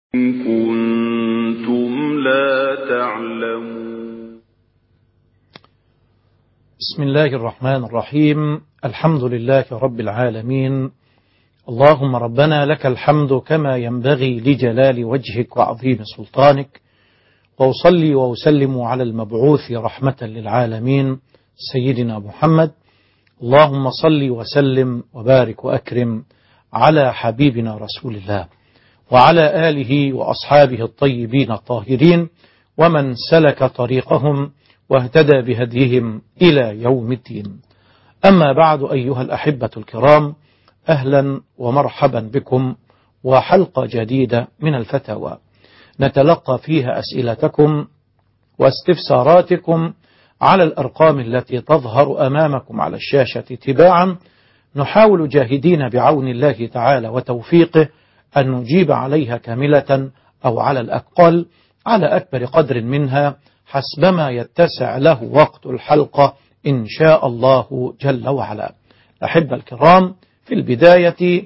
إن كنتم لا تعلمون. بسم الله الرحمن الرحيم. الحمد لله رب العالمين. اللهم ربنا لك الحمد كما ينبغي لجلال وجهك وعظيم سلطانك، وأصلي وأسلم على المبعوث رحمة للعالمين سيدنا محمد. اللهم صل وسلم وبارك وأكرم على حبيبنا رسول الله وعلى آله وأصحابه الطيبين الطاهرين ومن سلك طريقهم واهتدى بهديهم إلى يوم الدين. أما بعد، أيها الأحبة الكرام، أهلا ومرحبا بكم وحلقة جديدة من الفتاوى نتلقى فيها أسئلتكم واستفساراتكم على الأرقام التي تظهر أمامكم على الشاشة تباعا. نحاول جاهدين بعون الله تعالى وتوفيقه أن نجيب عليها كاملة أو على الأقل على أكبر قدر منها حسبما يتسع له وقت الحلقة إن شاء الله جل وعلا. أحب الكرام، في البداية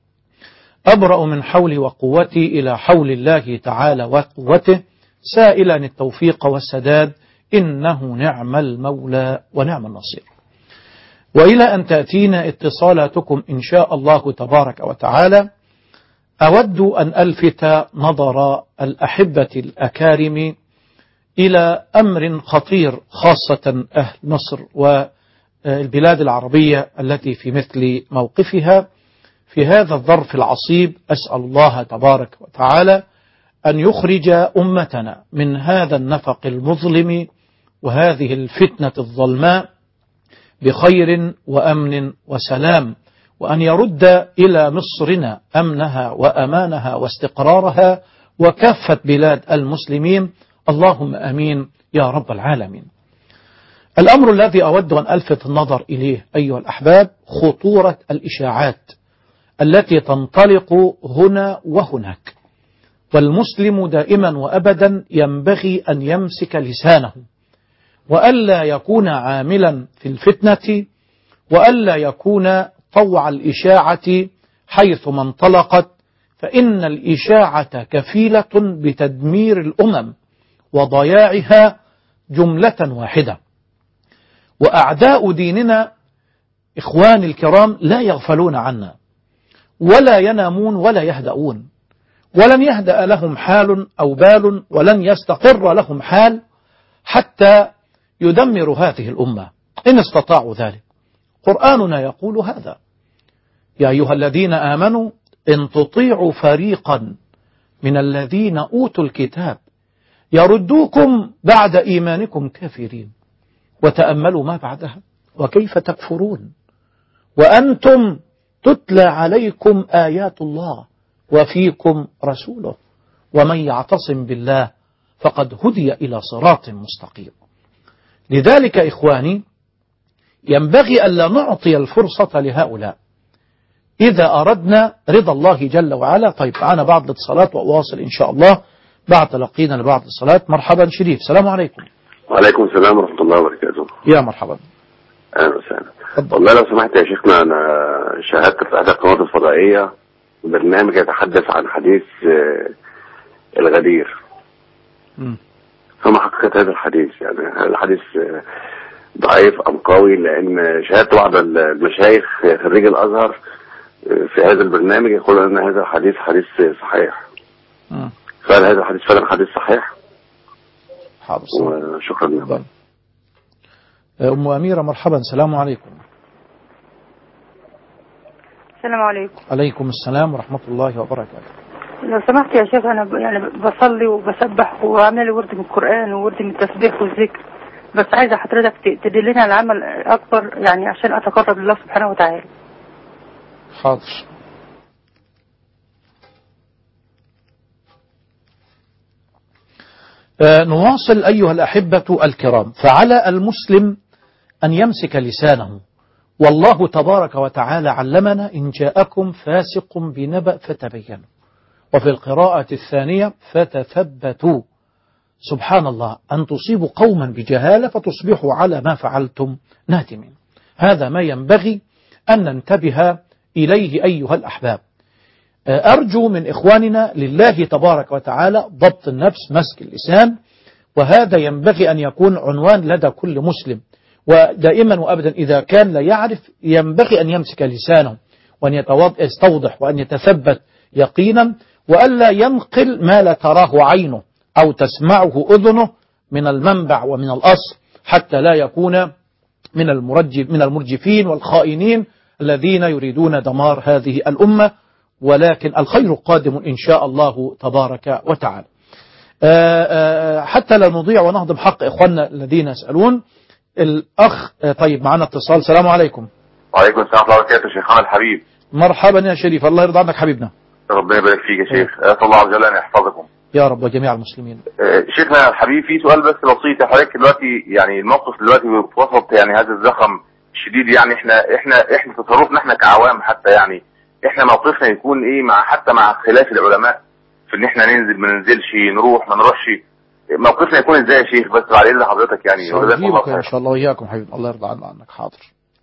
أبرأ من حولي وقوتي إلى حول الله تعالى وقوته، سائلا التوفيق والسداد، إنه نعم المولى ونعم النصير. وإلى أن تأتينا اتصالاتكم إن شاء الله تبارك وتعالى، أود أن ألفت نظر الأحبة الأكارم إلى أمر خطير، خاصة أهل مصر والبلاد العربية التي في مثل موقفها في هذا الظرف العصيب. أسأل الله تبارك وتعالى أن يخرج أمتنا من هذا النفق المظلم وهذه الفتنة الظلماء بخير وأمن وسلام، وأن يرد إلى مصرنا أمنها وأمانها واستقرارها وكافة بلاد المسلمين، اللهم أمين يا رب العالمين. الأمر الذي أود أن ألفت النظر إليه أيها الأحباب خطورة الإشاعات التي تنطلق هنا وهناك، والمسلم دائما وأبدا ينبغي أن يمسك لسانه وألا يكون عاملا في الفتنة، وألا يكون طوع الإشاعة حيثما انطلقت، فإن الإشاعة كفيلة بتدمير الأمم وضياعها جملة واحدة. وأعداء ديننا إخواني الكرام لا يغفلون عنا ولا ينامون ولا يهدؤون، ولن يهدأ لهم حال أو بال، ولن يستقر لهم حال حتى يدمروا هذه الأمة إن استطاعوا ذلك. قرآننا يقول هذا: يا أيها الذين آمنوا إن تطيعوا فريقا من الذين أوتوا الكتاب يردوكم بعد إيمانكم كافرين. وتأملوا ما بعدها: وكيف تكفرون وأنتم تتلى عليكم آيات الله وفيكم رسوله ومن يعتصم بالله فقد هدي إلى صراط مستقيم. لذلك إخواني ينبغي ألا نعطي الفرصة لهؤلاء إذا أردنا رضا الله جل وعلا. طيب، معنا بعض الاتصالات وأواصل إن شاء الله بعد تلقينا لبعض الصلاة. مرحبا شريف، السلام عليكم. وعليكم السلام ورحمة الله وبركاته. يا مرحبا. أهلا وسهلا. والله لو سمحت يا شيخنا، أنا شاهدت في إحدى القنوات الفضائية برنامج يتحدث عن حديث الغدير. فما حقيقة هذا الحديث؟ يعني هل الحديث ضعيف أم قوي؟ لأن شاهدت بعض المشايخ خريج الأزهر في هذا البرنامج يقول أن هذا الحديث حديث صحيح. فهل هذا الحديث فعلا حديث صحيح؟ حاضر، وشكرا لكم. أم أميرة مرحبا، السلام عليكم. السلام عليكم. عليكم السلام ورحمة الله وبركاته. لو سمحت يا شيخ، أنا يعني بصلي وبسبح وعامل ورد من القرآن وورد من التسبيح والذكر، بس عايزة حضرتك تدلنا على عمل أكبر يعني عشان أتقرب لله سبحانه وتعالى. حاضر. نواصل أيها الأحبة الكرام. فعلى المسلم أن يمسك لسانه، والله تبارك وتعالى علمنا: إن جاءكم فاسق بنبأ فتبينوا. وفي القراءة الثانية: فتثبتوا. سبحان الله، أن تصيبوا قوما بجهالة فتصبحوا على ما فعلتم نادمين. هذا ما ينبغي أن ننتبه إليه أيها الأحباب. أرجو من إخواننا لله تبارك وتعالى ضبط النفس، مسك اللسان، وهذا ينبغي أن يكون عنوان لدى كل مسلم. ودائما وأبدا إذا كان لا يعرف ينبغي أن يمسك لسانه وأن يستوضح وأن يتثبت يقينا، وألا ينقل ما لا تراه عينه أو تسمعه أذنه من المنبع ومن الأصل، حتى لا يكون من المرجفين والخائنين الذين يريدون دمار هذه الأمة. ولكن الخير قادم إن شاء الله تبارك وتعالى. حتى لا نضيع ونهضم حق إخواننا الذين يسألون. الأخ طيب معنا اتصال. السلام عليكم. وعليكم السلام ورحمة الله وبركاته. شيخنا الحبيب. مرحبا يا شريف، الله يرضى عنك حبيبنا. ربنا يبارك فيك يا شيخ. أسأل الله عز وجل أن يحفظكم يا رب وجميع المسلمين. شيخنا الحبيب، في سؤال بس بسيط. حضرتك دلوقتي يعني الموقف دلوقتي في وسط يعني هذا الزخم الشديد، يعني احنا تصرفنا احنا كعوام حتى، يعني احنا موقفنا يكون ايه حتى مع خلاف العلماء في ان احنا ننزل ما ننزلش، نروح ما نروحش، موقفنا يكون ازاي يا شيخ؟ بس بعد اذن حضرتك يعني. سأجيبك ان شاء الله وإياكم حبيبي، الله يرضى عنك. حاضر.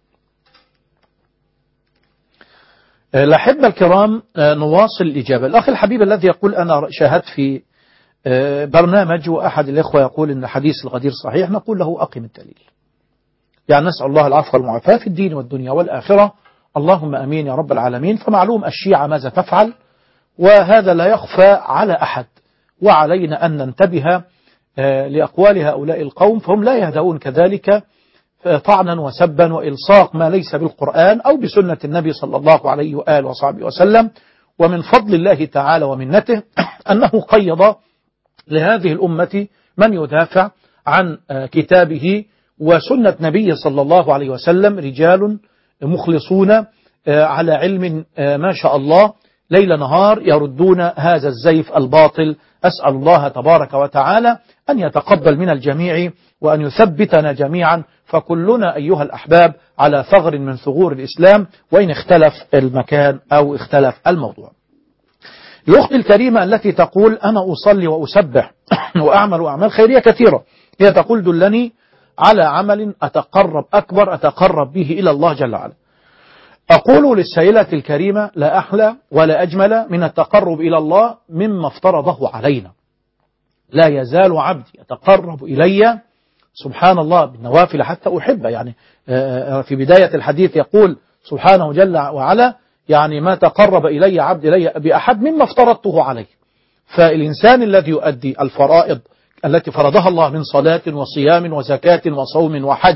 الأحبة الكرام، نواصل الإجابة. الأخ الحبيب الذي يقول أنا شاهدت في برنامج وأحد الإخوة يقول إن حديث الغدير صحيح، نقول له أقم الدليل. يعني نسأل الله العفو والمعافاة في الدين والدنيا والآخرة، اللهم أمين يا رب العالمين. فمعلوم الشيعة ماذا تفعل، وهذا لا يخفى على أحد، وعلينا أن ننتبه لأقوال هؤلاء القوم، فهم لا يهدؤون كذلك طعنا وسبا وإلصاق ما ليس بالقرآن أو بسنة النبي صلى الله عليه وآله وصحبه وسلم. ومن فضل الله تعالى ومنته أنه قيض لهذه الأمة من يدافع عن كتابه وسنة نبيه صلى الله عليه وسلم، رجال مخلصون على علم ما شاء الله ليل نهار يردون هذا الزيف الباطل. أسأل الله تبارك وتعالى أن يتقبل من الجميع وأن يثبتنا جميعا، فكلنا أيها الأحباب على ثغر من ثغور الإسلام، وإن اختلف المكان أو اختلف الموضوع. الأخت الكريمة التي تقول أنا أصلي وأسبح وأعمل أعمال خيرية كثيرة، هي تقول دلني على عمل أتقرب به إلى الله جل وعلا. أقول للسائلة الكريمة لا أحلى ولا أجمل من التقرب إلى الله مما افترضه علينا. لا يزال عبدي يتقرب إلي سبحان الله بالنوافل حتى أحبه. يعني في بداية الحديث يقول سبحانه جل وعلا يعني ما تقرب إلي عبد إلي بأحد مما افترضته عليه. فالإنسان الذي يؤدي الفرائض التي فرضها الله من صلاة وصيام وزكاة وصوم وحج،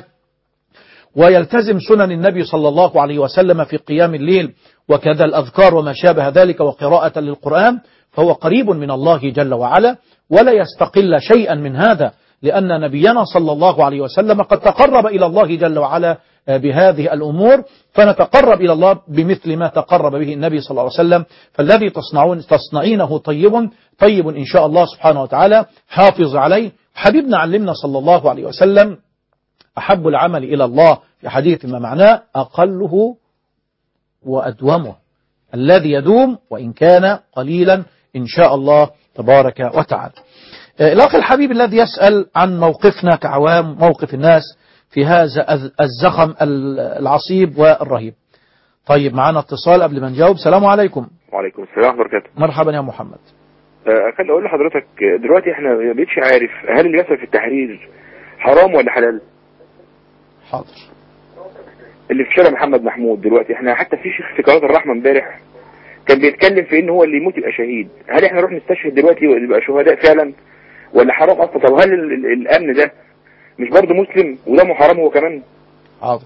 ويلتزم سنن النبي صلى الله عليه وسلم في قيام الليل وكذا الأذكار وما شابه ذلك وقراءة للقرآن، فهو قريب من الله جل وعلا، ولا يستقل شيئا من هذا، لأن نبينا صلى الله عليه وسلم قد تقرب إلى الله جل وعلا بهذه الأمور، فنتقرب إلى الله بمثل ما تقرب به النبي صلى الله عليه وسلم. فالذي تصنعينه طيب إن شاء الله سبحانه وتعالى، حافظ عليه. حبيبنا علمنا صلى الله عليه وسلم أحب العمل إلى الله في حديث ما معناه أقله وأدومه، الذي يدوم وإن كان قليلا إن شاء الله تبارك وتعالى. الأخ الحبيب الذي يسأل عن موقفنا كعوام، موقف الناس في هذا الزخم العصيب والرهيب. طيب معنا اتصال قبل ما نجاوب. السلام عليكم. وعليكم السلام ورحمة الله وبركاته. مرحبا يا محمد. خلي أقول لحضرتك دلوقتي احنا ما بقتش عارف هل اللي بيحصل في التحرير حرام ولا حلال. حاضر. اللي في شارع محمد محمود دلوقتي، احنا حتى في شيخ في قناة الرحمة امبارح كان بيتكلم في ان هو اللي يموت يبقى شهيد. هل احنا نروح نستشهد دلوقتي ويبقى شهداء فعلا ولا حرام اصلا؟ طب هل الامن ده مش برضه مسلم ودمه حرام هو كمان؟ حاضر،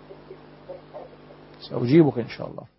سأجيبك إن شاء الله.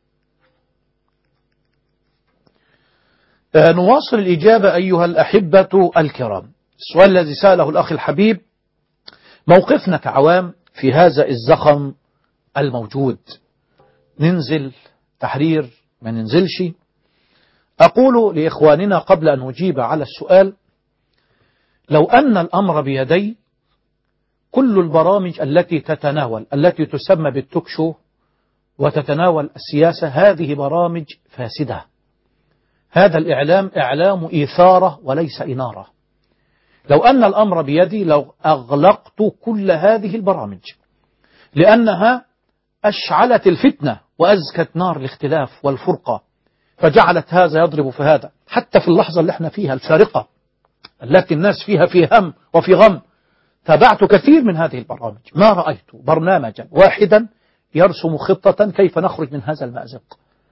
نواصل الإجابة أيها الأحبة الكرام. السؤال الذي سأله الأخ الحبيب، موقفنا كعوام في هذا الزخم الموجود، ننزل تحرير ما ننزلش؟ أقول لإخواننا قبل أن أجيب على السؤال، لو أن الأمر بيدي كل البرامج التي تسمى بالتوكشو وتتناول السياسة، هذه برامج فاسدة. هذا الإعلام إعلام إثارة وليس إنارة. لو أن الأمر بيدي لو أغلقت كل هذه البرامج، لأنها أشعلت الفتنة وأزكت نار الاختلاف والفرقة. فجعلت هذا يضرب في هذا. حتى في اللحظة اللي احنا فيها الفارقة التي الناس فيها في هم وفي غم، تابعت كثير من هذه البرامج، ما رأيت برنامجا واحدا يرسم خطة كيف نخرج من هذا المأزق.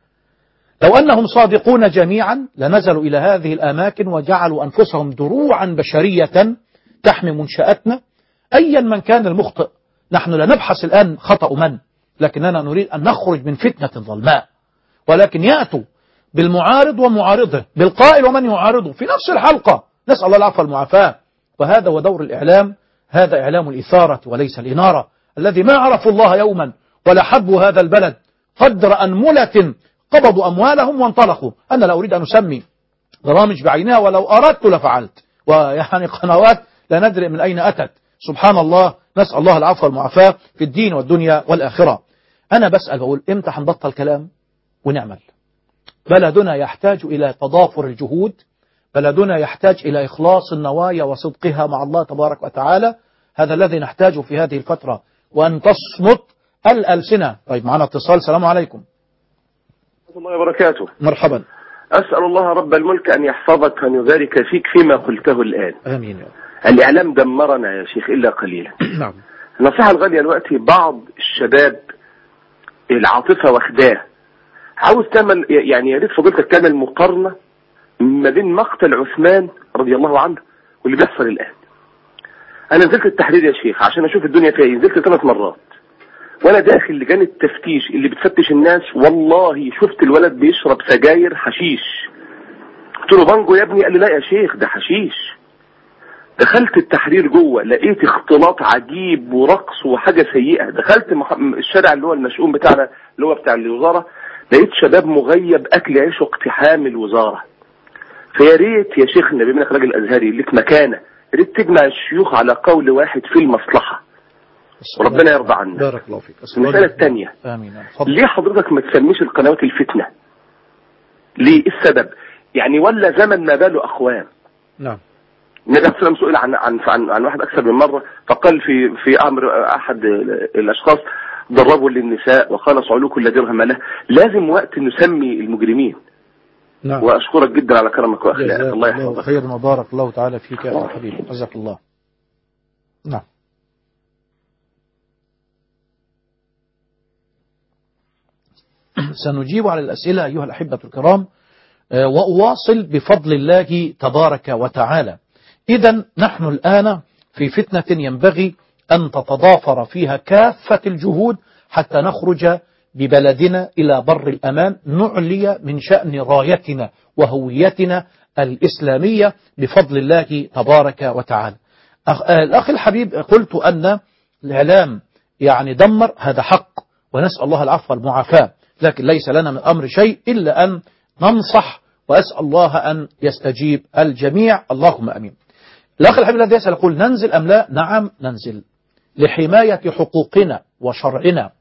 لو أنهم صادقون جميعا لنزلوا إلى هذه الأماكن وجعلوا أنفسهم دروعا بشرية تحمي منشأتنا أيا من كان المخطئ. نحن لا نبحث الآن خطأ من، لكننا نريد أن نخرج من فتنة ظلماء، ولكن يأتوا بالمعارض ومعارضه، بالقائل ومن يعارضه في نفس الحلقة. نسأل الله العفو والمعافاة. وهذا هو دور الإعلام، هذا إعلام الإثارة وليس الإنارة، الذي ما عرفوا الله يوما ولا حبوا هذا البلد قدر أنملة قبضوا أموالهم وانطلقوا. أنا لا أريد أن أسمي برامج بعينها، ولو أردت لفعلت، ويعني قنوات لا ندري من أين أتت. سبحان الله، نسأل الله العفو والمعافاة في الدين والدنيا والآخرة. أنا بسأل بقول إمتى هنبطل كلام ونعمل؟ بلدنا يحتاج إلى تضافر الجهود، بلدنا يحتاج إلى إخلاص النوايا وصدقها مع الله تبارك وتعالى. هذا الذي نحتاجه في هذه الفترة، وأن تصمت الألسنة. طيب معنا اتصال. السلام عليكم. ورحمة الله وبركاته. مرحبا. أسأل الله رب الملك أن يحفظك وأن يبارك فيك فيما قلته الآن. آمين يا رب. الإعلام دمرنا يا شيخ إلا قليلا. نعم. النصيحة الغالية دلوقتي، بعض الشباب العاطفة واخداه، عاوز تعمل يعني، يا ريت فضيلتك تعمل مقارنة ما بين مقتل عثمان رضي الله عنه واللي بيحصل الآن. أنا نزلت التحرير يا شيخ عشان أشوف الدنيا فيها إيه، نزلت 3 مرات، وأنا داخل لجان التفتيش اللي بتفتش الناس، والله شفت الولد بيشرب سجاير حشيش. قلت له بانجو يا ابني، قال لي لا يا شيخ ده حشيش. دخلت التحرير جوه، لقيت اختلاط عجيب ورقص وحاجة سيئة. دخلت الشارع اللي هو المشؤوم بتاعنا اللي هو بتاع الوزارة، لقيت شباب مغيب أكل عيش واقتحام الوزارة. فيا ريت يا شيخنا بما انك راجل أزهري لك مكانة، يا ريت تجمع الشيوخ على قول واحد في المصلحة، وربنا يرضى عنا. بارك الله فيك. المسألة الثانية، ليه حضرتك ما تسميش القنوات الفتنة؟ ليه؟ السبب يعني، ولا زمن ما باله أخوان. نعم. النبي صلى الله عليه وسلم سئل عن واحد أكثر من مرة، فقال في أمر أحد الأشخاص ضربوا للنساء وقال صعلوا كل درهم له. لازم وقت نسمي المجرمين. نعم. وأشكرك جدا على كرمك وأخلاقك. الله يحفظك. خير وبارك الله تعالى فيك يا حبيبي، جزاك الله. نعم. سنجيب على الأسئلة أيها الأحبة الكرام، وأواصل بفضل الله تبارك وتعالى. إذن نحن الآن في فتنة ينبغي أن تتضافر فيها كافة الجهود حتى نخرج ببلدنا إلى بر الأمان، نعلي من شأن رايتنا وهويتنا الإسلامية بفضل الله تبارك وتعالى. الأخ الحبيب، قلت أن الإعلام يعني دمر، هذا حق، ونسأل الله العفو والمعافاة، لكن ليس لنا من أمر شيء إلا أن ننصح، وأسأل الله أن يستجيب الجميع، اللهم أمين. الأخ الحبيب الذي يسأل يقول ننزل أم لا؟ نعم ننزل لحماية حقوقنا وشرعنا،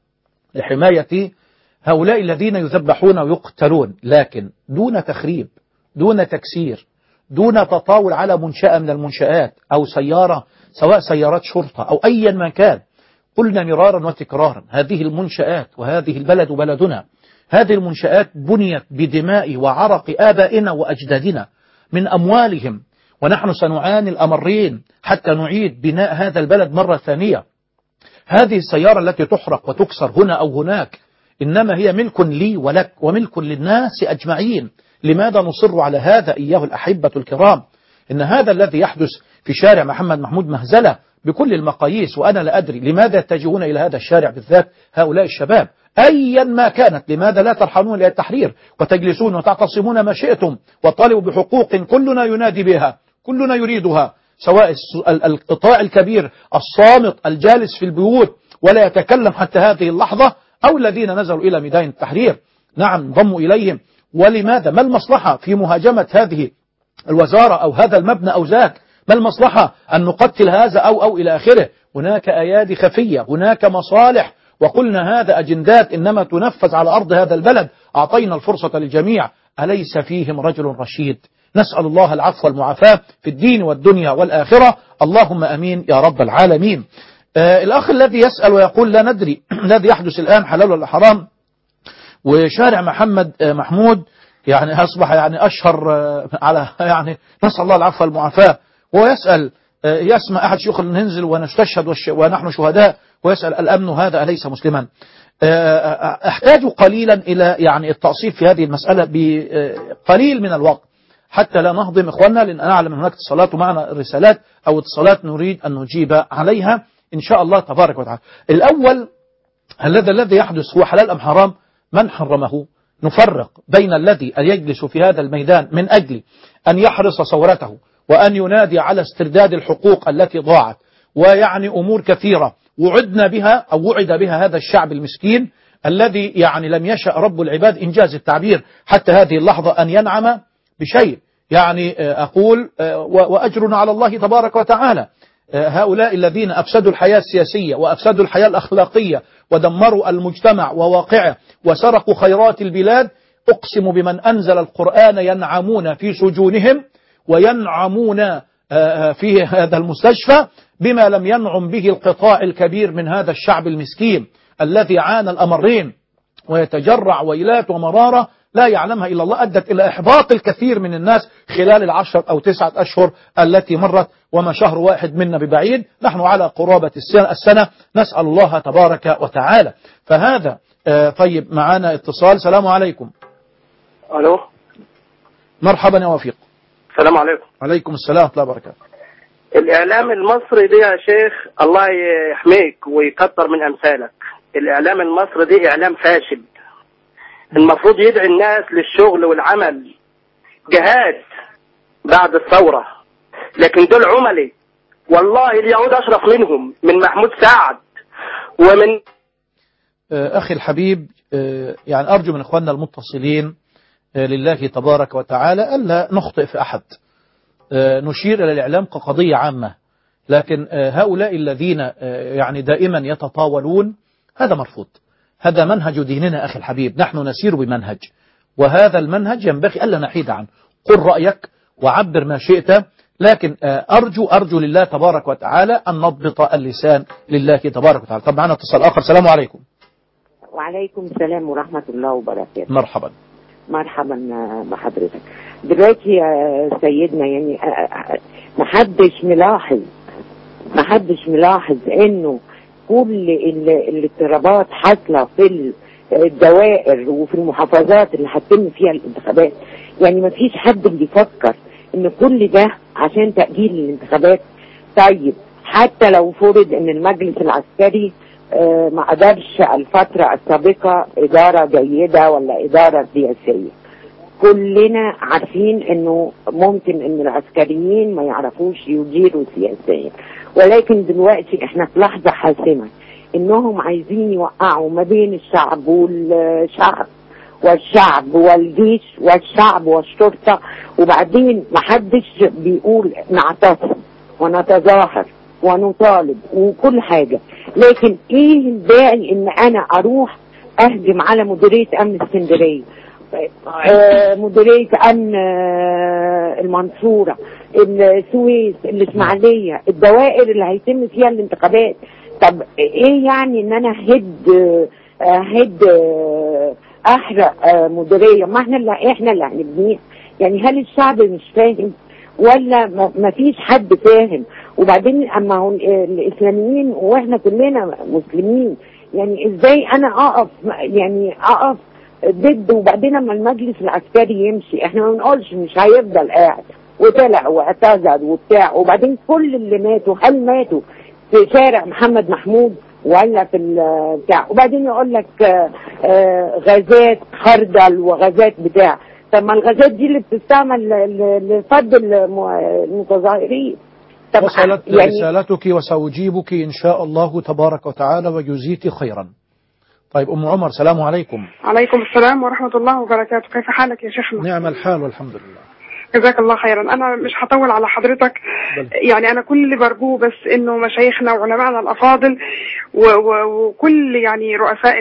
لحماية هؤلاء الذين يذبحون ويقتلون، لكن دون تخريب، دون تكسير، دون تطاول على منشأة من المنشآت أو سيارة، سواء سيارات شرطة أو أيا ما كان. قلنا مرارا وتكرارا، هذه المنشآت وهذه البلد بلدنا، هذه المنشآت بنيت بدماء وعرق آبائنا وأجدادنا من أموالهم، ونحن سنعاني الأمرين حتى نعيد بناء هذا البلد مرة ثانية. هذه السيارة التي تحرق وتكسر هنا أو هناك إنما هي ملك لي ولك وملك للناس أجمعين. لماذا نصر على هذا أيها الأحبة الكرام؟ إن هذا الذي يحدث في شارع محمد محمود مهزلة بكل المقاييس، وأنا لا أدري لماذا يتجهون إلى هذا الشارع بالذات هؤلاء الشباب أيا ما كانت. لماذا لا ترحلون إلى التحرير وتجلسون وتعتصمون ما شئتم وطالبوا بحقوق كلنا ينادي بها، كلنا يريدها، سواء القطاع الكبير الصامت الجالس في البيوت ولا يتكلم حتى هذه اللحظة، أو الذين نزلوا إلى ميدان التحرير. نعم انضموا إليهم. ولماذا؟ ما المصلحة في مهاجمة هذه الوزارة أو هذا المبنى أو ذاك؟ ما المصلحة أن نقتل هذا أو إلى آخره؟ هناك أيادي خفية، هناك مصالح، وقلنا هذا أجندات إنما تنفذ على أرض هذا البلد. أعطينا الفرصة للجميع، أليس فيهم رجل رشيد؟ نسأل الله العفو والمعافاة في الدين والدنيا والآخرة، اللهم أمين يا رب العالمين. الأخ الذي يسأل ويقول لا ندري الذي يحدث الآن حلال ولا حرام، وشارع محمد محمود يعني أصبح يعني أشهر على يعني نسأل الله العفو والمعافاة. وهو يسأل يسمع أحد شيوخ ننزل ونستشهد ونحن شهداء، ويسأل الأمن هذا أليس مسلما؟ أحتاج قليلا إلى يعني التأصيل في هذه المسألة بقليل من الوقت حتى لا نهضم إخواننا، لأن أنا أعلم هناك اتصالات ومعنا رسالات أو اتصالات نريد أن نجيب عليها إن شاء الله تبارك وتعالى. الأول، الذي يحدث هو حلال أم حرام؟ من حرمه؟ نفرق بين الذي يجلس في هذا الميدان من أجل أن يحرص ثورته وأن ينادي على استرداد الحقوق التي ضاعت، ويعني أمور كثيرة وعدنا بها أو وعد بها هذا الشعب المسكين الذي يعني لم يشأ رب العباد إنجاز التعبير حتى هذه اللحظة أن ينعم بشيء. يعني أقول وأجرنا على الله تبارك وتعالى. هؤلاء الذين أفسدوا الحياة السياسية وأفسدوا الحياة الأخلاقية ودمروا المجتمع وواقعه وسرقوا خيرات البلاد، أقسم بمن أنزل القرآن ينعمون في سجونهم وينعمون في هذا المستشفى بما لم ينعم به القطاع الكبير من هذا الشعب المسكين الذي عانى الأمرين ويتجرع ويلات ومرارة لا يعلمها إلا الله، أدت إلى إحباط الكثير من الناس خلال 10 أو 9 أشهر التي مرت، وما شهر واحد منا ببعيد، نحن على قرابة السنة، نسأل الله تبارك وتعالى. فهذا طيب. معنا اتصال. السلام عليكم. ألو، مرحبا يا وفيق. السلام عليكم. عليكم السلام ورحمة الله وبركاته. الإعلام المصري دي يا شيخ الله يحميك ويكتر من أمثالك. الإعلام المصري دي إعلام فاشل، المفروض يدعي الناس للشغل والعمل جهاد بعد الثورة، لكن دول عملي والله اليهود أشرف منهم، من محمود سعد ومن أخي الحبيب. يعني أرجو من إخواننا المتصلين لله تبارك وتعالى ألا نخطئ في أحد، نشير إلى الإعلام كقضية عامة، لكن هؤلاء الذين يعني دائما يتطاولون هذا مرفوض. هذا منهج ديننا أخي الحبيب، نحن نسير بمنهج، وهذا المنهج ينبغي ألا نحيد عنه. قل رأيك وعبر ما شئت، لكن أرجو لله تبارك وتعالى أن نضبط اللسان لله تبارك وتعالى. طب معنا اتصال آخر. السلام عليكم. وعليكم السلام ورحمة الله وبركاته. مرحبا. مرحبا بحضرتك. دلوقتي يا سيدنا يعني محدش ملاحظ انه كل الاضطرابات حاصلة في الدوائر وفي المحافظات اللي هتتم فيها الانتخابات. يعني ما فيش حد بيفكر ان كل ده عشان تأجيل الانتخابات. طيب حتى لو فرض ان المجلس العسكري ما قدرش الفترة السابقة إدارة جيدة ولا إدارة سياسية، كلنا عارفين انه ممكن ان العسكريين ما يعرفوش يديروا سياسيا، ولكن دلوقتي احنا في لحظة حاسمة انهم عايزين يوقعوا ما بين الشعب والشعب والجيش والشعب والشرطة، وبعدين محدش بيقول نعتصم ونتظاهر ونطالب وكل حاجة، لكن ايه الداعي ان انا اروح اهجم على مديرية امن اسكندرية، مديرية امن المنصورة، السويس، الاسماعيلية، الدوائر اللي هيتم فيها الانتخابات. طب ايه يعني ان انا هد احرق مديرية؟ ما احنا اللي هنبنيها. يعني هل الشعب مش فاهم ولا ما فيش حد فاهم؟ وبعدين اما هو الاسلاميين واحنا كلنا مسلمين، يعني ازاي انا اقف ضد؟ وبعدين اما المجلس العسكري يمشي احنا ما بنقولش مش هيفضل قاعد، وطلع واعتذر وبتاع، وبعدين كل اللي ماتوا هل ماتوا في شارع محمد محمود ولا في بتاع؟ وبعدين يقول لك غازات خردل وغازات بتاع. طب ما الغازات دي اللي بتستعمل لفض المتظاهرين. وصلت رسالتك وسأجيبك إن شاء الله تبارك وتعالى ويجزيك خيرا. طيب أم عمر. السلام عليكم. عليكم السلام ورحمة الله وبركاته. كيف حالك يا شيخنا؟ نعم الحال والحمد لله. جزاك الله خيرا. أنا مش هطول على حضرتك، يعني أنا كل اللي برجوه بس إنه مشايخنا وعلمائنا الأفاضل وكل يعني رؤساء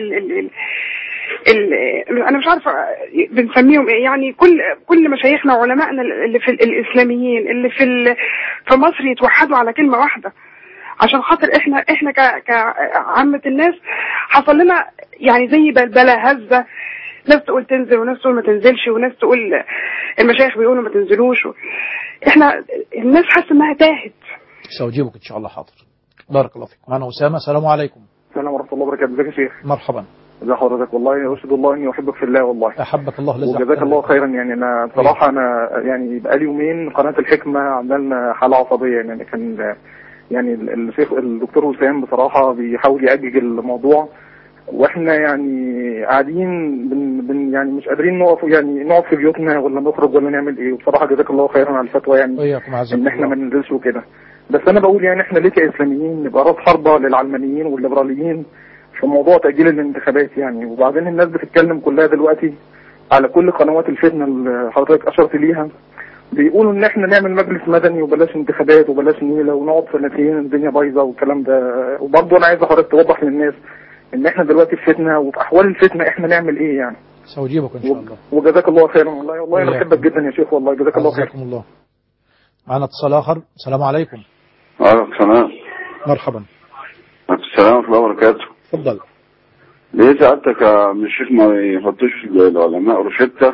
أنا مش عارفة بنسميهم إيه، يعني كل مشايخنا وعلمائنا اللي في الإسلاميين اللي في مصر يتوحدوا على كلمة واحدة، عشان خاطر احنا كعامة الناس حصل لنا يعني زي بلبلة هزة ناس تقول تنزل وناس تقول ما تنزلش وناس تقول المشايخ بيقولوا ما تنزلوش احنا الناس حاسه انها تاهت. سأجيبك إن شاء الله. حاضر. بارك الله فيك. معنا أسامة. السلام عليكم. السلام ورحمة الله وبركاته. ازيك يا شيخ؟ مرحبا. ازي حضرتك؟ والله أشهد الله إني أحبك في الله والله. أحبك الله لله. وجزاك الله خيرا. يعني أنا بصراحة أنا يعني بقالي يومين قناة الحكمة عملنا حالة عصبية. يعني كان يعني الشيخ الدكتور وسام بصراحة بيحاول يأجج الموضوع، واحنا يعني قاعدين يعني مش قادرين نقف، يعني نقعد في بيوتنا ولا نخرج ولا نعمل ايه. وبصراحة جزاك الله خيرا على الفتوى، يعني ان احنا ما ننزلش وكده. بس انا بقول يعني احنا ليه كاسلاميين نبقى راس حربة للعلمانيين والليبراليين في موضوع تأجيل الانتخابات يعني. وبعدين الناس بتتكلم كلها دلوقتي على كل قنوات الفتنة اللي حضرتك اشرت ليها، بيقولوا ان احنا نعمل مجلس مدني وبلاش انتخابات وبلاش نيلة ونقعد سنتين الدنيا بايظة والكلام ده. وبرضه انا عايز حضرتك توضح للناس ان احنا دلوقتي في فتنة، وفي احوال الفتنة احنا نعمل ايه يعني. سأجيبك ان شاء الله. وجزاك الله خيرا. والله انا بحبك جدا يا شيخ، والله جزاك الله خير. جزاكم الله. معنا اتصال اخر. السلام عليكم. وعليكم السلام. مرحبا. السلام ورحمة الله وبركاته. تفضل. ليه سألتك يا من الشيخ ما يحطوش العلماء روشتة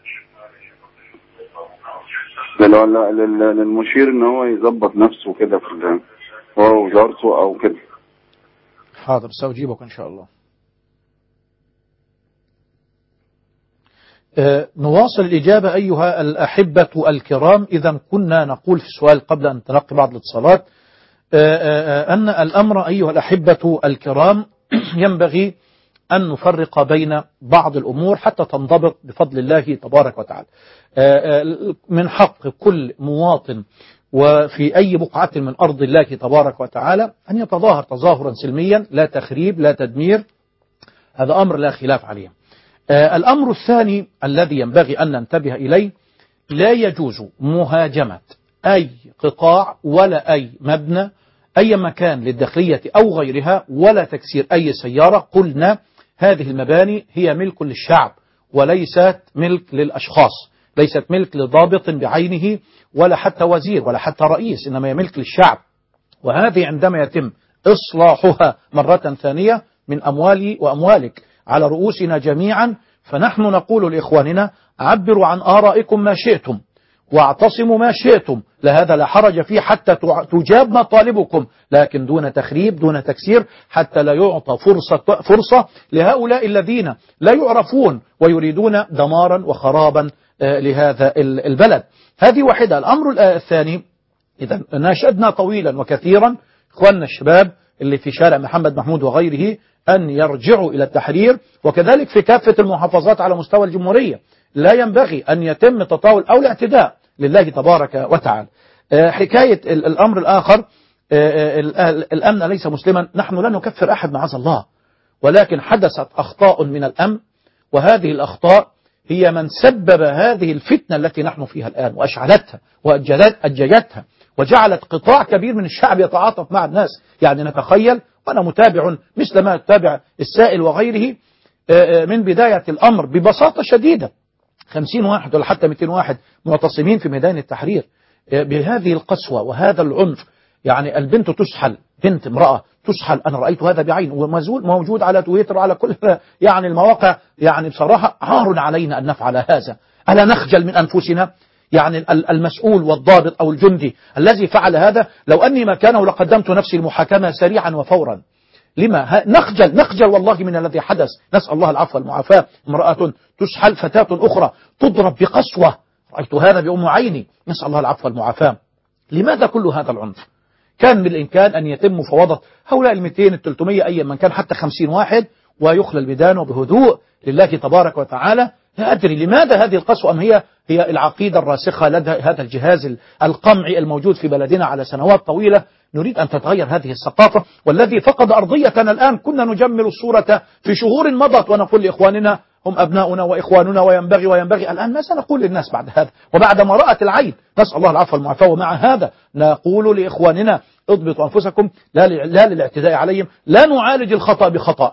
للمشير ان هو يظبط نفسه كده في هو وزارته او كده؟ حاضر. سأجيبك ان شاء الله. نواصل الإجابة أيها الأحبة الكرام. إذا كنا نقول في السؤال قبل أن نتلقي بعض الاتصالات أن الأمر أيها الأحبة الكرام ينبغي أن نفرق بين بعض الأمور حتى تنضبط بفضل الله تبارك وتعالى. من حق كل مواطن وفي أي بقعة من أرض الله تبارك وتعالى أن يتظاهر تظاهرا سلميا، لا تخريب لا تدمير، هذا أمر لا خلاف عليه. الأمر الثاني الذي ينبغي أن ننتبه إليه، لا يجوز مهاجمة أي قطاع ولا أي مبنى أي مكان للداخلية أو غيرها، ولا تكسير أي سيارة. قلنا هذه المباني هي ملك للشعب وليست ملك للأشخاص، ليست ملك لضابط بعينه ولا حتى وزير ولا حتى رئيس، إنما هي ملك للشعب. وهذه عندما يتم إصلاحها مرة ثانية من أموالي وأموالك على رؤوسنا جميعا، فنحن نقول لإخواننا عبروا عن آرائكم ما شئتم واعتصموا ما شئتم، لهذا لا حرج فيه حتى تجاب مطالبكم، لكن دون تخريب دون تكسير، حتى لا يعطى فرصة لهؤلاء الذين لا يعرفون ويريدون دمارا وخرابا لهذا البلد. هذه واحدة. الأمر الثاني، إذا ناشدنا طويلا وكثيرا إخواننا الشباب اللي في شارع محمد محمود وغيره أن يرجعوا إلى التحرير، وكذلك في كافة المحافظات على مستوى الجمهورية. لا ينبغي أن يتم التطاول أو الاعتداء لله تبارك وتعالى. حكاية الأمر الآخر، الأمن ليس مسلما، نحن لا نكفر أحد معاذ الله، ولكن حدثت أخطاء من الأمن، وهذه الأخطاء هي من سبب هذه الفتنة التي نحن فيها الآن، وأشعلتها وأججتها وجعلت قطاع كبير من الشعب يتعاطف مع الناس. يعني نتخيل، وأنا متابع مثل ما يتابع السائل وغيره، من بداية الأمر ببساطة شديدة 50 واحد ولا حتى 200 واحد معتصمين في ميدان التحرير بهذه القسوة وهذا العنف. يعني البنت تسحل، بنت امرأة تسحل، أنا رأيت هذا بعين وموجود على تويتر وعلى كل يعني المواقع. يعني بصراحة عار علينا أن نفعل هذا. ألا نخجل من أنفسنا؟ يعني المسؤول والضابط أو الجندي الذي فعل هذا، لو أني مكانه لقدمت نفسي المحاكمة سريعا وفورا. لما نخجل والله من الذي حدث. نسأل الله العفو والمعافاة. امرأة تسحل، فتاة أخرى تضرب بقسوة، رأيت هذا بأم عيني. نسأل الله العفو والمعافاة. لماذا كل هذا العنف؟ كان بالإمكان أن يتم مفاوضة هؤلاء 200 300 أي من كان، حتى 50 واحد، ويخلى الميدان وبهدوء لله تبارك وتعالى. لا أدري لماذا هذه القسوة، أم هي العقيدة الراسخة لدى هذا الجهاز القمعي الموجود في بلدنا على سنوات طويلة. نريد أن تتغير هذه الثقافة. والذي فقد أرضيتنا الآن، كنا نجمل الصورة في شهور مضت ونقول لإخواننا هم أبناؤنا وإخواننا وينبغي. الآن ماذا نقول للناس بعد هذا وبعد ما رأت العين؟ نسأل الله العفو والمعافاة. ومع هذا نقول لإخواننا اضبطوا أنفسكم، لا للاعتداء عليهم. لا نعالج الخطأ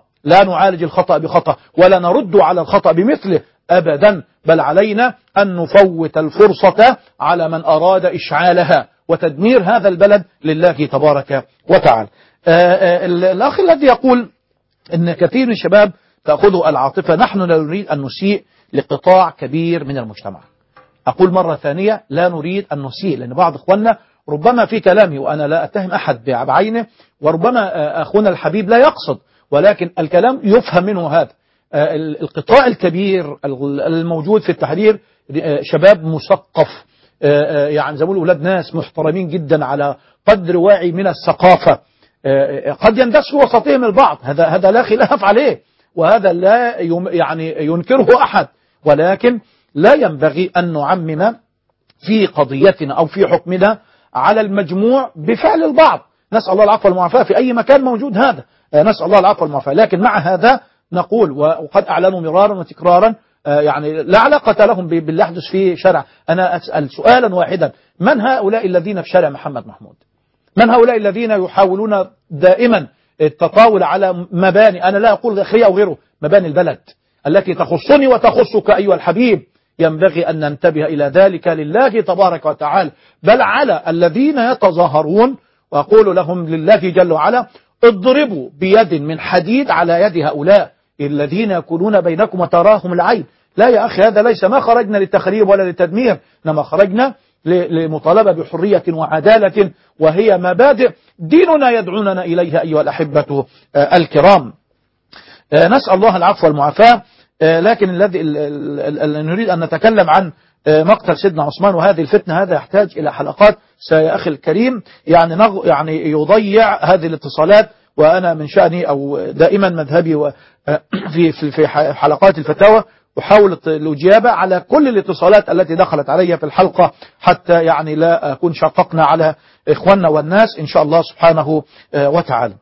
بخطأ، ولا نرد على الخطأ بمثله أبدا، بل علينا أن نفوت الفرصة على من أراد إشعالها وتدمير هذا البلد لله تبارك وتعالى. الأخ الذي يقول إن كثير من الشباب تأخذه العاطفة. نحن لا نريد أن نسيء لقطاع كبير من المجتمع. أقول مرة ثانية لا نريد أن نسيء، لأن بعض إخواننا ربما في كلامي، وأنا لا أتهم أحد بعينه، وربما أخونا الحبيب لا يقصد، ولكن الكلام يفهم منه هذا. القطاع الكبير الموجود في التحرير شباب مثقف، يعني زي ما بيقولوا أولاد ناس محترمين جدا على قدر واعي من الثقافة، قد يندس في وسطهم البعض، هذا لا خلاف عليه، وهذا لا يعني ينكره أحد، ولكن لا ينبغي أن نعمم في قضيتنا أو في حكمنا على المجموع بفعل البعض. نسأل الله العفو والمعافاة، في أي مكان موجود هذا، نسأل الله العفو والمعافاة. لكن مع هذا نقول، وقد أعلنوا مرارا وتكرارا، يعني لا علاقة لهم باللي يحدث في شارع. أنا أسأل سؤالا واحدا: من هؤلاء الذين في شارع محمد محمود؟ من هؤلاء الذين يحاولون دائما التطاول على مباني، أنا لا أقول داخلية أو غيره، مباني البلد التي تخصني وتخصك أيها الحبيب؟ ينبغي أن ننتبه إلى ذلك لله تبارك وتعالى، بل على الذين يتظاهرون، وأقول لهم لله جل وعلا: اضربوا بيد من حديد على يد هؤلاء الذين يكونون بينكم وتراهم العين. لا يا أخي، هذا ليس، ما خرجنا للتخريب ولا للتدمير، إنما خرجنا لمطالبة بحرية وعدالة، وهي مبادئ ديننا يدعوننا إليها أيها الأحبة الكرام. نسأل الله العفو والمعافاة. لكن الذي نريد أن نتكلم عن مقتل سيدنا عثمان وهذه الفتنة، هذا يحتاج إلى حلقات يا أخي الكريم، يعني يضيع هذه الاتصالات. وأنا من شأني أو دائما مذهبي في حلقات الفتاوى أحاول الإجابة على كل الاتصالات التي دخلت علي في الحلقة، حتى يعني لا أكون شققنا على إخواننا والناس إن شاء الله سبحانه وتعالى.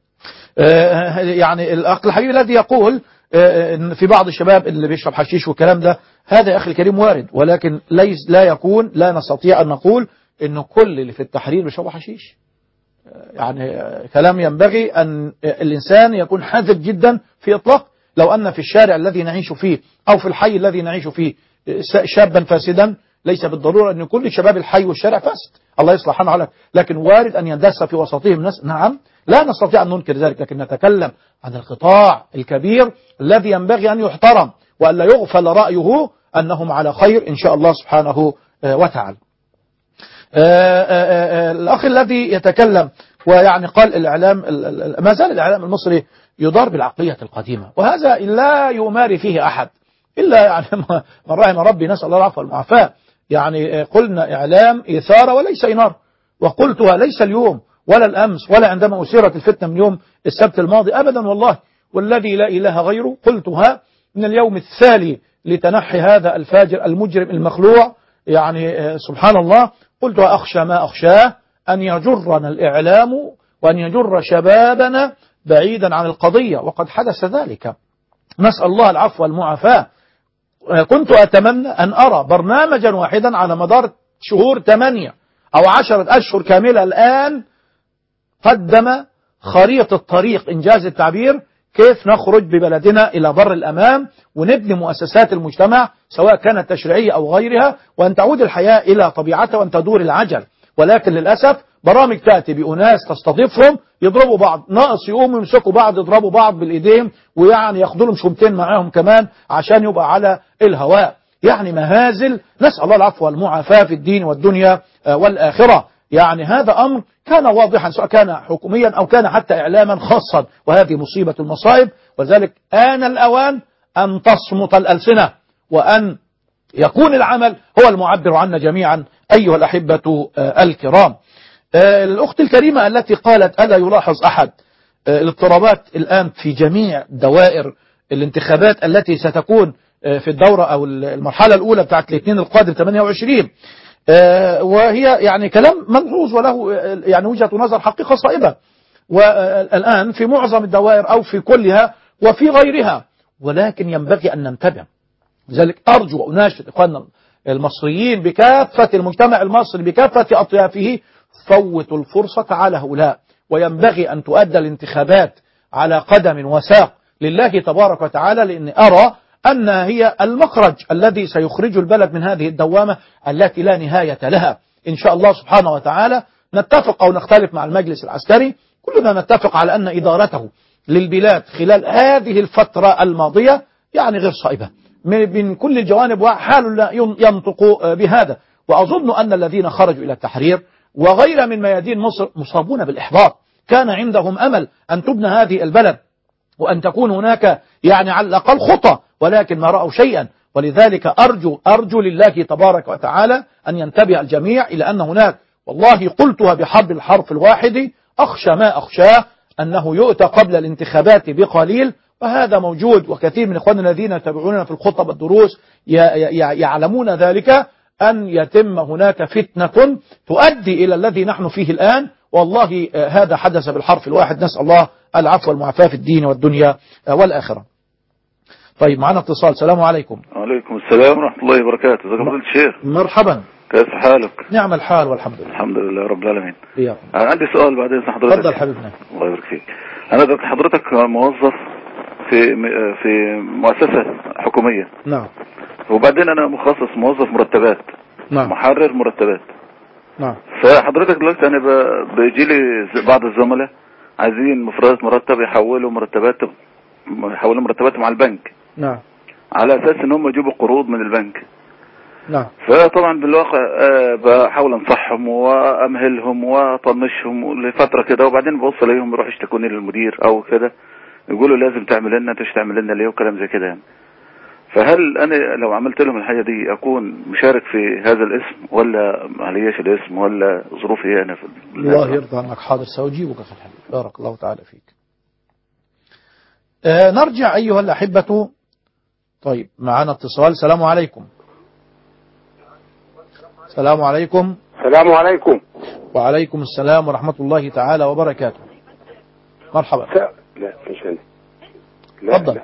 يعني الأخ الحبيب الذي يقول إن في بعض الشباب اللي بيشرب حشيش والكلام ده، هذا يا أخي الكريم وارد، ولكن لا نستطيع أن نقول إنه كل اللي في التحرير بيشربوا حشيش. يعني كلام ينبغي أن الإنسان يكون حذر جدا في إطلاق. لو أن في الشارع الذي نعيش فيه أو في الحي الذي نعيش فيه شابا فاسدا، ليس بالضرورة أن كل شباب الحي والشارع فاسد، الله يصلح حالك، لكن وارد أن يندس في وسطهم ناس، نعم، لا نستطيع أن ننكر ذلك، لكن نتكلم عن القطاع الكبير الذي ينبغي أن يحترم وأن لا يغفل رأيه أنهم على خير إن شاء الله سبحانه وتعالى. الأخ الذي يتكلم ويعني قال الإعلام، ما زال الإعلام المصري يدار بالعقلية القديمة، وهذا لا يماري فيه أحد إلا يعني من رحم ربي، نسأل الله العفو والمعافاة. يعني قلنا إعلام إثارة وليس إنارة، وقلتها ليس اليوم ولا الأمس ولا عندما أثيرت الفتنة من يوم السبت الماضي أبدا والله، والذي لا إله غيره، قلتها من اليوم الثالي لتنحي هذا الفاجر المجرم المخلوع. يعني سبحان الله، قلتها أخشى ما أخشاه أن يجرنا الإعلام وأن يجر شبابنا بعيدا عن القضية، وقد حدث ذلك، نسأل الله العفو والمعافاة. كنت أتمنى أن أرى برنامجا واحدا على مدار شهور 8 أو 10 أشهر كاملة الآن قدم خريطة الطريق، إنجاز التعبير، كيف نخرج ببلدنا إلى بر الأمام ونبني مؤسسات المجتمع سواء كانت تشريعية أو غيرها، وأن تعود الحياة إلى طبيعتها وأن تدور العجل. ولكن للأسف برامج تأتي بأناس تستضيفهم يضربوا بعض، ناقص يقوموا يمسكوا بعض يضربوا بعض بالإيدين، ويعني ياخدوا لهم شمتين معاهم كمان عشان يبقى على الهواء. يعني مهازل، نسأل الله العفو والمعافاة في الدين والدنيا والآخرة. يعني هذا أمر كان واضحا سواء كان حكوميا أو كان حتى إعلاما خاصا، وهذه مصيبة المصائب. وذلك آن الأوان أن تصمت الألسنة وأن يكون العمل هو المعبر عنا جميعا أيها الأحبة الكرام. الأخت الكريمة التي قالت ألا يلاحظ أحد الاضطرابات الآن في جميع دوائر الانتخابات التي ستكون في الدورة أو المرحلة الأولى بتاعت الاثنين القادم 28، وهي يعني كلام ملحوظ وله يعني وجهة نظر حقيقة صائبة، والآن في معظم الدوائر أو في كلها وفي غيرها، ولكن ينبغي أن ننتبه. لذلك أرجو وأناشد إخواننا المصريين بكافة المجتمع المصري بكافة أطيافه، فوتوا الفرصة على هؤلاء، وينبغي أن تؤدى الانتخابات على قدم وساق لله تبارك وتعالى، لأني أرى أن هي المخرج الذي سيخرج البلد من هذه الدوامة التي لا نهاية لها إن شاء الله سبحانه وتعالى. نتفق أو نختلف مع المجلس العسكري، كلنا نتفق على أن إدارته للبلاد خلال هذه الفترة الماضية يعني غير صائبة من كل الجوانب، وحال لا ينطق بهذا. وأظن أن الذين خرجوا إلى التحرير وغير من ميادين مصر مصابون بالإحباط، كان عندهم أمل أن تبنى هذه البلد وأن تكون هناك يعني على الأقل خطى، ولكن ما رأوا شيئا. ولذلك أرجو لله تبارك وتعالى أن ينتبه الجميع إلى أن هناك، والله قلتها بحرب الحرف الواحد، أخشى ما أخشاه أنه يؤتى قبل الانتخابات بقليل، وهذا موجود. وكثير من إخواننا الذين يتابعوننا في الخطب والدروس يعلمون ذلك، أن يتم هناك فتنة تؤدي إلى الذي نحن فيه الآن. والله هذا حدث بالحرف الواحد، نسأل الله العفو والمعافاة في الدين والدنيا والآخرة. طيب معنا اتصال. السلام عليكم. وعليكم السلام ورحمة الله وبركاته. ازيك يا فضيلة الشيخ؟ مرحبا. كيف حالك؟ نعم الحال والحمد لله. الحمد لله رب العالمين. إياكم. أنا عندي سؤال بعد إذن حضرتك. تفضل حبيبنا. الله يبارك فيك. أنا دلوقتي حضرتك موظف في مؤسسة حكومية. نعم. وبعدين أنا مخصص موظف مرتبات. نعم. محرر مرتبات. نعم. فحضرتك دلوقتي أنا بيجي لي بعض الزملاء عايزين مفردات مرتب يحولوا مرتباتهم على البنك. نعم. على أساس إن هم يجيبوا قروض من البنك. نعم. فطبعا بالواقع بحاول انصحهم وامهلهم واطنشهم لفتره كده، وبعدين ببص عليهم يروحوا يشتكوني للمدير او كده، يقولوا لازم تعمل لنا، انت مش تعمل لنا ليه وكلام زي كده يعني. فهل انا لو عملت لهم الحاجه دي اكون مشارك في هذا الاسم ولا معليش الاسم ولا ظروفي ايه انا في الله يرضى عنك. حاضر سأجيبك اخي الحبيب، بارك الله تعالى فيك. نرجع ايها الاحبه. طيب معنا اتصال. السلام عليكم. السلام عليكم. السلام عليكم. وعليكم السلام ورحمة الله تعالى وبركاته. مرحبا. لا مش أنا. تفضل.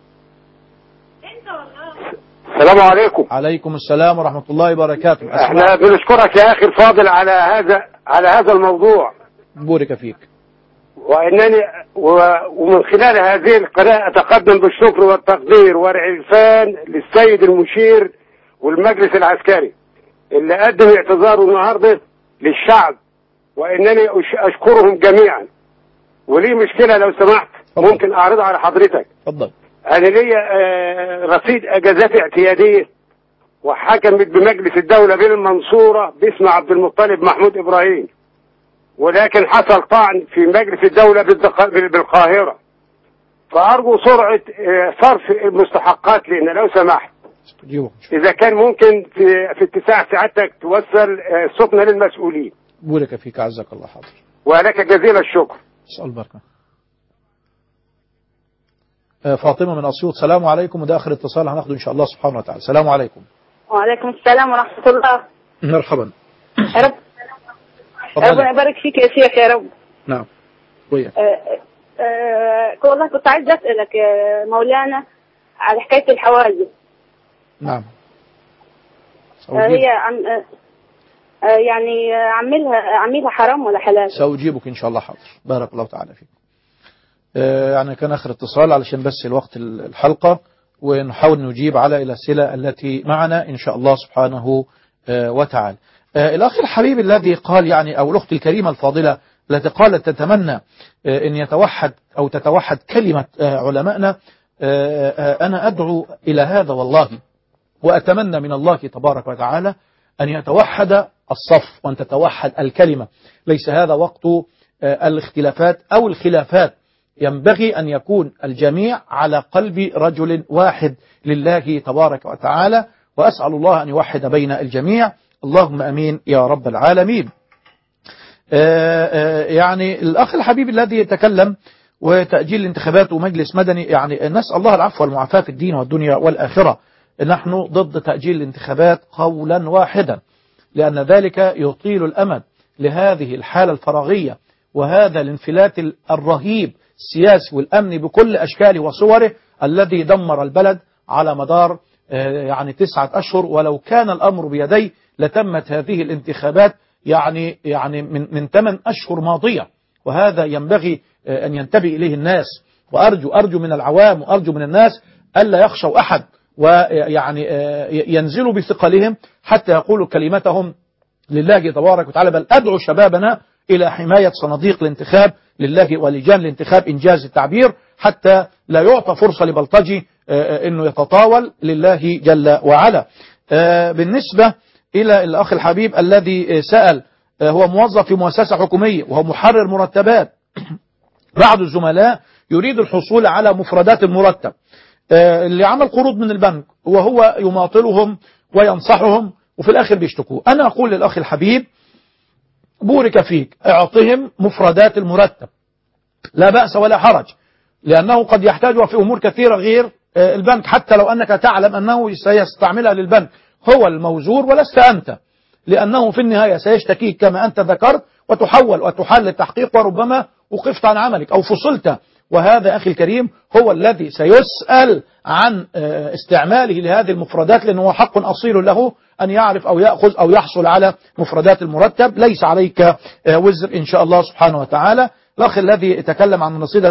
السلام عليكم. عليكم السلام ورحمة الله وبركاته. احنا بنشكرك يا أخي الفاضل على هذا الموضوع. بورك فيك. وإنني ومن خلال هذه القناة أتقدم بالشكر والتقدير والعرفان للسيد المشير والمجلس العسكري اللي قدم اعتذاره النهارده للشعب، وإنني أشكرهم جميعا. ولي مشكلة لو سمحت ممكن أعرضها على حضرتك. اتفضل. أنا ليا رصيد أجازات اعتيادية وحكمت بمجلس الدولة بين المنصورة باسم عبد المطلب محمود إبراهيم، ولكن حصل طعن في مجلس الدولة بالقاهرة، فأرجو سرعة صرف المستحقات لنا لو سمحت. إذا كان ممكن في اتساع سعادتك توصل صوتنا للمسؤولين. بورك فيك عزك الله. حاضر. ولك جزيل الشكر. اسأل بركة. فاطمة من أسيوط. السلام عليكم. وده آخر اتصال هناخده إن شاء الله سبحانه وتعالى. السلام عليكم. وعليكم السلام ورحمة الله. مرحبا. يا رب. ربنا يبارك فيك يا شيخ يا رب. نعم. ويا. والله كنت عايز أسألك مولانا على حكاية الحواجب. نعم. هي يعني عملها حرام ولا حلال؟ سأجيبك إن شاء الله. حاضر. بارك الله تعالى فيك. يعني كان آخر اتصال علشان بس الوقت الحلقة، ونحاول نجيب على الأسئلة التي معنا إن شاء الله سبحانه وتعالى. الأخ الحبيب الذي قال يعني، أو الأخت الكريمة الفاضلة التي قالت تتمنى أن يتوحد أو تتوحد كلمة علمائنا، أنا أدعو إلى هذا والله، وأتمنى من الله تبارك وتعالى أن يتوحد الصف وأن تتوحد الكلمة. ليس هذا وقت الاختلافات أو الخلافات، ينبغي أن يكون الجميع على قلب رجل واحد لله تبارك وتعالى، وأسأل الله أن يوحد بين الجميع، اللهم أمين يا رب العالمين. يعني الأخ الحبيب الذي يتكلم وتأجيل الانتخابات ومجلس مدني، يعني نسأل الله العفو والمعافاة في الدين والدنيا والآخرة. نحن ضد تأجيل الانتخابات قولا واحدا، لأن ذلك يطيل الأمد لهذه الحالة الفراغية وهذا الانفلات الرهيب السياسي والأمني بكل أشكاله وصوره الذي دمر البلد على مدار يعني 9 أشهر. ولو كان الأمر بيدي لتمت هذه الانتخابات يعني من 8 أشهر ماضية، وهذا ينبغي أن ينتبه إليه الناس. وأرجو من العوام وأرجو من الناس ألا يخشوا أحد، ويعني ينزلوا بثقلهم حتى يقولوا كلمتهم لله تبارك وتعالى. بل أدعو شبابنا إلى حماية صناديق الانتخاب لله ولجان الانتخاب إنجاز التعبير، حتى لا يعطى فرصة لبلطجي أنه يتطاول لله جل وعلا. بالنسبة إلى الأخ الحبيب الذي سأل، هو موظف في مؤسسة حكومية وهو محرر مرتبات. بعض الزملاء يريد الحصول على مفردات المرتب، اللي عمل قروض من البنك وهو يماطلهم وينصحهم وفي الآخر بيشتكوا. أنا أقول للأخ الحبيب بورك فيك، اعطهم مفردات المرتب لا بأس ولا حرج، لأنه قد يحتاجها في أمور كثيرة غير البنك، حتى لو أنك تعلم أنه سيستعملها للبنك، هو الموزور ولست أنت، لأنه في النهاية سيشتكيك كما أنت ذكرت وتحول وتحل التحقيق، وربما وقفت عن عملك أو فصلت. وهذا أخي الكريم هو الذي سيسأل عن استعماله لهذه المفردات، لأنه هو حق أصيل له أن يعرف أو يأخذ أو يحصل على مفردات المرتب. ليس عليك وزر إن شاء الله سبحانه وتعالى. الأخ الذي تكلم عن رصيد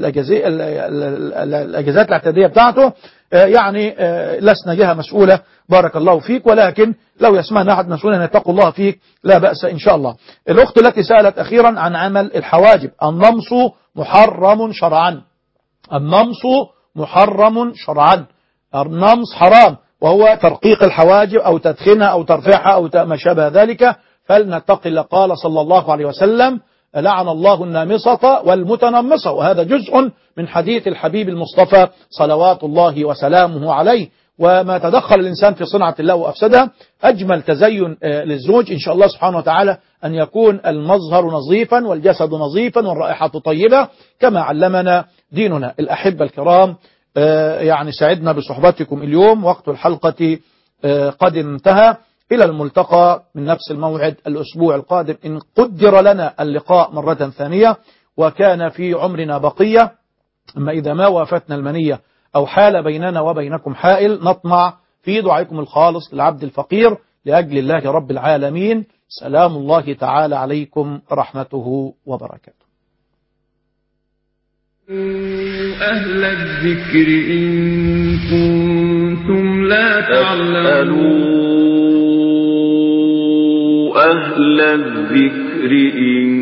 الأجازات الاعتيادية بتاعته، يعني لسنا جهة مسؤولة بارك الله فيك، ولكن لو يسمعنا أحد مسؤول أن يتقوا الله فيك لا بأس إن شاء الله. الأخت التي سألت أخيرا عن عمل الحواجب، النمص محرم شرعا، النمص محرم شرعا، النمص حرام، وهو ترقيق الحواجب أو تدخينها أو ترفيعها أو ما شابه ذلك. فلنتق الله. قال صلى الله عليه وسلم: لعن الله النامصة والمتنمصة، وهذا جزء من حديث الحبيب المصطفى صلوات الله وسلامه عليه. وما تدخل الإنسان في صنعة الله وأفسدها. أجمل تزين للزوج إن شاء الله سبحانه وتعالى أن يكون المظهر نظيفا والجسد نظيفا والرائحة طيبة كما علمنا ديننا. الأحبة الكرام، يعني سعدنا بصحبتكم اليوم، وقت الحلقة قد انتهى. إلى الملتقى من نفس الموعد الأسبوع القادم إن قدر لنا اللقاء مرة ثانية وكان في عمرنا بقية. أما إذا ما وافتنا المنية أو حال بيننا وبينكم حائل، نطمع في دعائكم الخالص للعبد الفقير لأجل الله رب العالمين. سلام الله تعالى عليكم ورحمته وبركاته. أهل الذكر إن كنتم لا تعلمون، أهل الذكر إن